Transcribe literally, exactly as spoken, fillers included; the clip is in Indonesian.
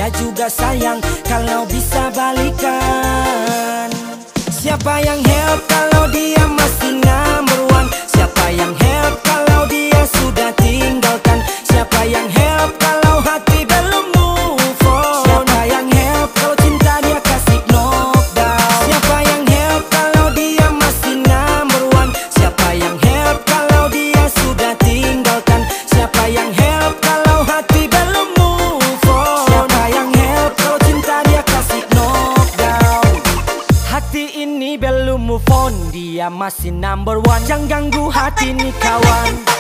juga sayang kalau bisa balikan. Siapa yang help kalau dia masih number one? Siapa yang help kalau dia sudah tinggalkan? Siapa yang help kalau hati belum move on? Siapa yang help kalau cinta dia kasih knockdown? Siapa yang help kalau dia masih number one? Siapa yang help kalau dia sudah tinggalkan? Siapa yang help kalau hati belum move on? Siapa yang help kalau cinta dia kasih knockdown? Hati ini belum move on, dia masih number one. Jangan ganggu hati nih kawan.